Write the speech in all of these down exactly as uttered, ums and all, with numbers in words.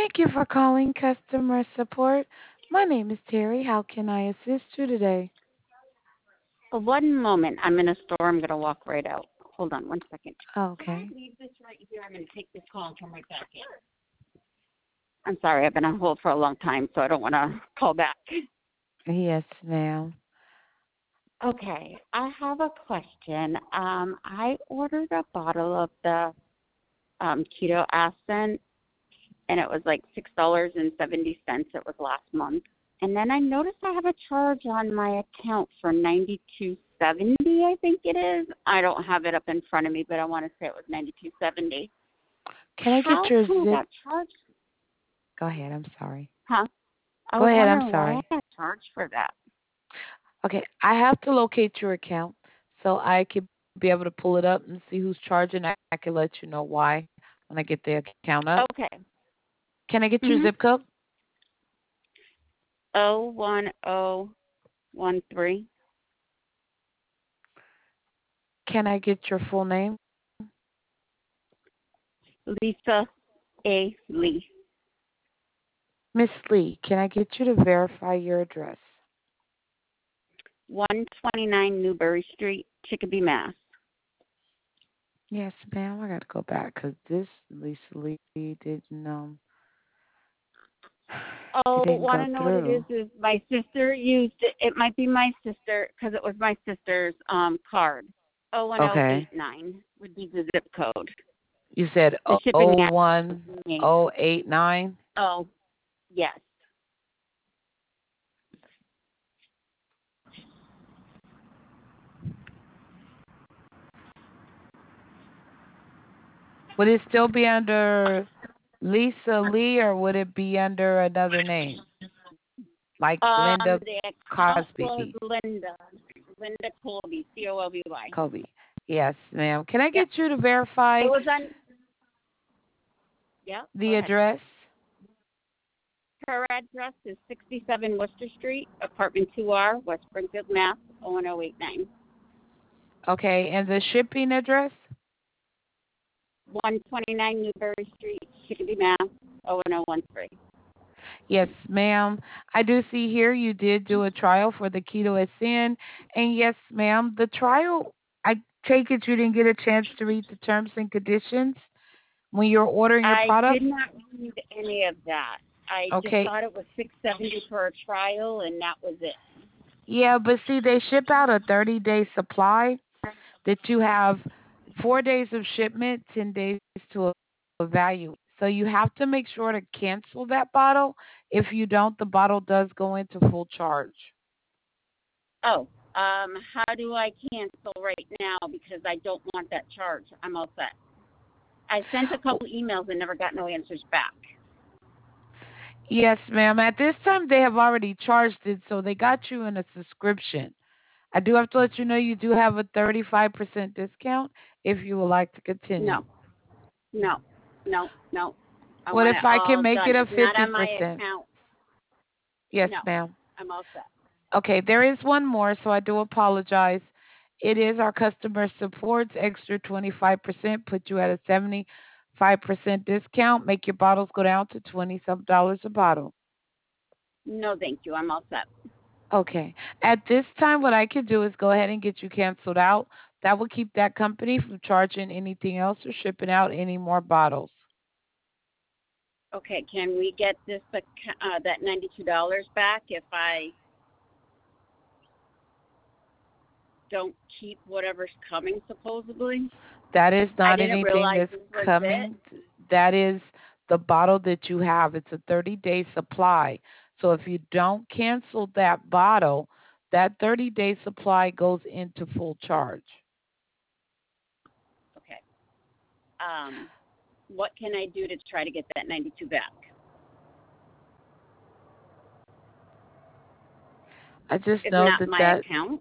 Thank you for calling customer support. My name is Terry. How can I assist you today? Uh, One moment. I'm in a store. I'm going to walk right out. Hold on one second. Can I Okay. leave this right here? I'm going to take this call and come right back in. I'm sorry. I've been on hold for a long time, so I don't want to call back. Yes, ma'am. Okay. I have a question. Um, I ordered a bottle of the um, Keto Ascent, and it was like six dollars and seventy cents. It was last month. And then I noticed I have a charge on my account for ninety-two seventy. I think it is. I don't have it up in front of me, but I want to say it was ninety-two seventy. Can I get How your come I zip? got charged? Go ahead. I'm sorry. Huh? I Go was ahead. I'm wondering why I sorry. got charged for that. Okay. I have to locate your account so I could be able to pull it up and see who's charging. I I can let you know why when I get the account up. Okay. Can I get your Mhm. zip code? O one o one three. Can I get your full name? Lisa A. Lee. Miss Lee, can I get you to verify your address? one twenty-nine Newbury Street, Chicopee, Mass. Yes, ma'am. I got to go back because this Lisa Lee didn't um it Oh, didn't want go to know what it is? through. Is my sister used it? It might be my sister because it was my sister's um card. O one o Okay. eight nine would be the zip code. You said The shipping oh address one is me. oh eight nine. Oh, yes. Would it still be under Lisa Lee or would it be under another name like Um, Linda the account was Cosby? Linda. Linda Colby, C O L B Y. Kobe. Yes, ma'am. Can I Yep. get you to verify It was on. Yep. Go the ahead. address? Her address is sixty-seven Worcester Street, apartment two R, West Springfield, Mass. O one o eight nine. Okay, and the shipping address? one twenty-nine Newbury Street, Chicopee, Mass. O one o one three. Yes, ma'am. I do see here you did do a trial for the Keto Ascend. And yes, ma'am, the trial, I take it you didn't get a chance to read the terms and conditions when you're ordering your I product? did not read any of that. I just Okay. thought it was six seventy for a trial, and that was it. Yeah, but see, they ship out a thirty day supply that you have four days of shipment, ten days to evaluate. So you have to make sure to cancel that bottle. If you don't, the bottle does go into full charge. Oh, um, how do I cancel right now because I don't want that charge? I'm all set. I sent a couple emails and never got no answers back. Yes, ma'am. At this time, they have already charged it, so they got you in a subscription. I do have to let you know you do have a thirty-five percent discount if you would like to continue. No, no, no, no. I What want if it I can all make done. it a It's not on my fifty percent? account. Yes, No, ma'am. I'm all set. Okay, there is one more, so I do apologize. It is our customer support's extra twenty-five percent, put you at a seventy-five percent discount, make your bottles go down to twenty some dollars a bottle. No, thank you. I'm all set. Okay. At this time, what I could do is go ahead and get you canceled out. That will keep that company from charging anything else or shipping out any more bottles. Okay, can we get this uh, that ninety-two dollars back if I don't keep whatever's coming supposedly? That is I not didn't anything realize that's this was it. coming. That is the bottle that you have. It's a thirty day supply. So if you don't cancel that bottle, that thirty day supply goes into full charge. Okay. Um, what can I do to try to get that ninety-two back? I just It's know not that my that account.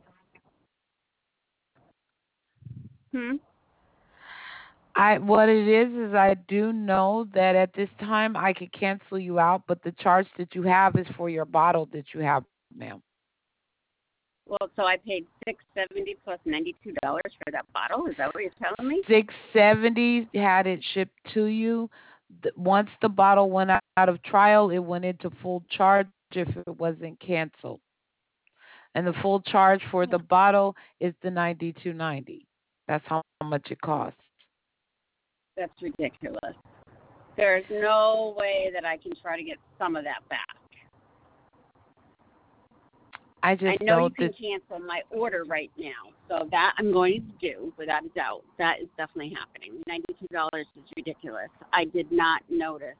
Hmm. I what it is is I do know that at this time I could cancel you out, but the charge that you have is for your bottle that you have, ma'am. Well, so I paid six seventy plus ninety-two dollars for that bottle. Is that what you're telling me? six seventy had it shipped to you. th- once the bottle went out of trial, it went into full charge if it wasn't canceled. And the full charge for the bottle is the ninety-two ninety. That's how much it costs. That's ridiculous. There's no way that I can try to get some of that back. I I just know know you that can cancel my order right now, so that I'm going to do without a doubt. That is definitely happening. Ninety-two dollars is ridiculous. I did not notice.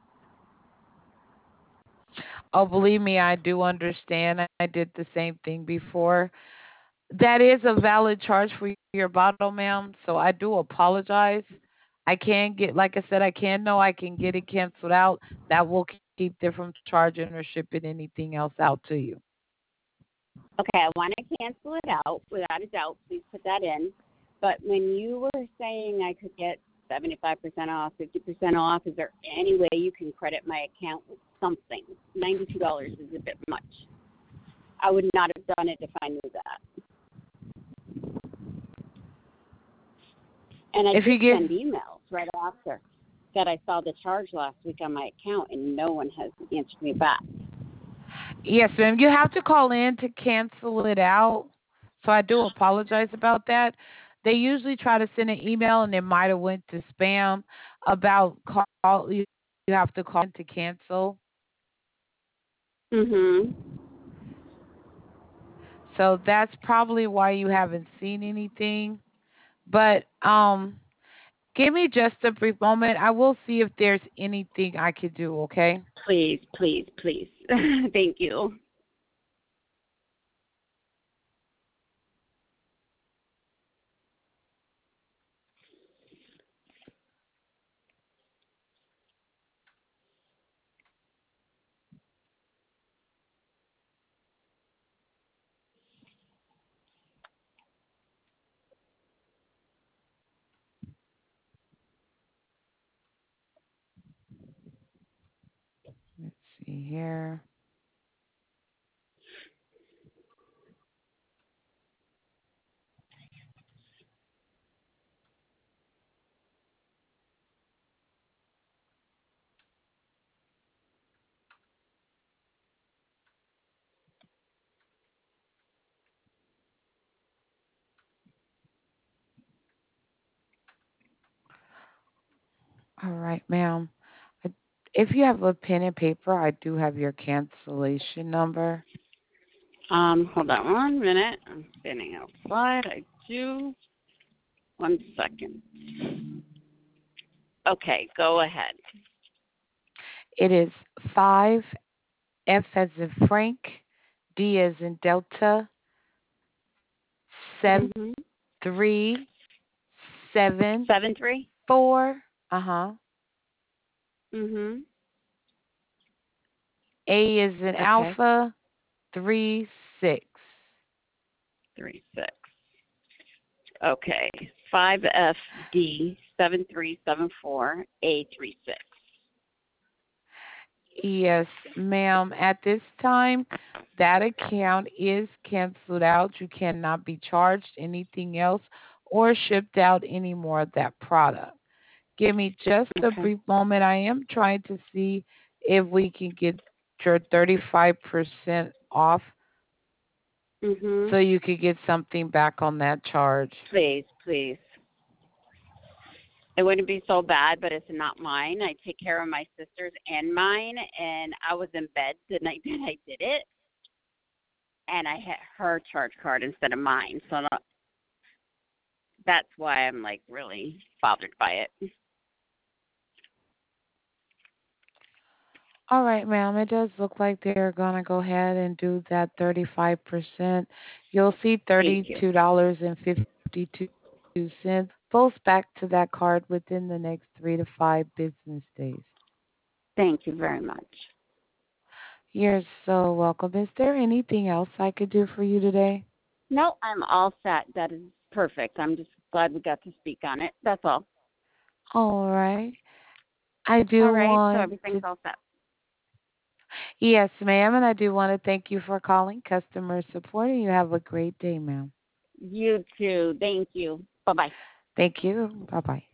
oh, believe me, I do understand. I did the same thing before. That is a valid charge for your bottle, ma'am. So I do apologize. I can get, like I said, I can know I can get it canceled out. That will keep them from charging or shipping anything else out to you. Okay, I want to cancel it out without a doubt. Please put that in. But when you were saying I could get seventy-five percent off, fifty percent off, is there any way you can credit my account with something? ninety-two dollars is a bit much. I would not have done it if I knew that. And I If you did give, send emails right after that I saw the charge last week on my account, and no one has answered me back. yes, ma'am, you have to call in to cancel it out. So I do apologize about that. They usually try to send an email and it might have went to spam about call. You you have to call in to cancel. Mhm. So that's probably why you haven't seen anything. But um, give me just a brief moment. I will see if there's anything I could do. Okay. Please, please, please. Thank you. Let's see here. All right, ma'am. I- If you have a pen and paper, I do have your cancellation number. Um, hold on one minute. I'm standing outside. I do. One second. Okay, go ahead. It is five F as in Frank, D as in Delta, seven Mhm. three seven Seven three. four. Uh huh. Mhm. A is in Okay. Alpha, three six. Three six. Okay. Five F D seven three seven four A three six. Yes, ma'am. At this time, that account is canceled out. You cannot be charged anything else or shipped out any more of that product. Give me just a Okay. brief moment. I am trying to see if we can get your thirty-five percent off so Mhm. you could get something back on that charge. Please, please. It wouldn't be so bad, but it's not mine. I take care of my sisters and mine, and I was in bed the night that I did it, and I hit her charge card instead of mine. So no- that's why I'm like really bothered by it. All right, ma'am. It does look like they're gonna go ahead and do that thirty-five percent. You'll see Thank you. thirty-two dollars and fifty-two cents post back to that card within the next three to five business days. Thank you very much. You're so welcome. Is there anything else I could do for you today? No, I'm all set. That is perfect. I'm just glad we got to speak on it. That's all. All right. I All do right. So want everything's to, all set. yes, ma'am, and I do want to thank you for calling customer support, and you have a great day, ma'am. You too. Thank you. Bye bye. Thank you. Bye bye.